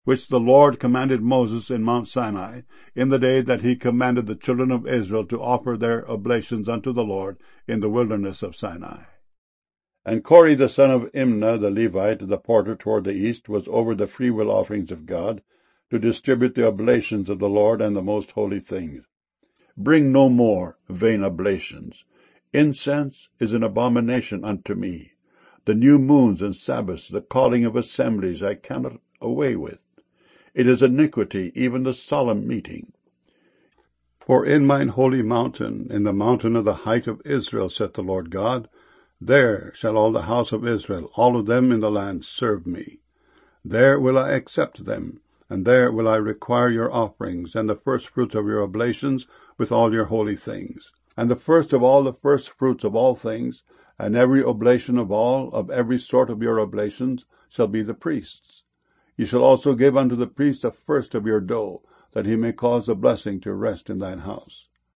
which the Lord commanded Moses in Mount Sinai, in the day that he commanded the children of Israel to offer their oblations unto the Lord in the wilderness of Sinai. And Kore the son of Imnah the Levite, the porter toward the east, was over the freewill offerings of God, to distribute the oblations of the Lord and the most holy things. Bring no more vain oblations. Incense is an abomination unto me. The new moons and Sabbaths, the calling of assemblies, I cannot away with. It is iniquity, even the solemn meeting. For in mine holy mountain, in the mountain of the height of Israel, saith the Lord God, there shall all the house of Israel, all of them in the land, serve me. There will I accept them, and there will I require your offerings, and the firstfruits of your oblations, with all your holy things. And the first of all the firstfruits of all things, and every oblation of every sort of your oblations, shall be the priest's. Ye shall also give unto the priest a first of your dough, that he may cause the blessing to rest in thine house.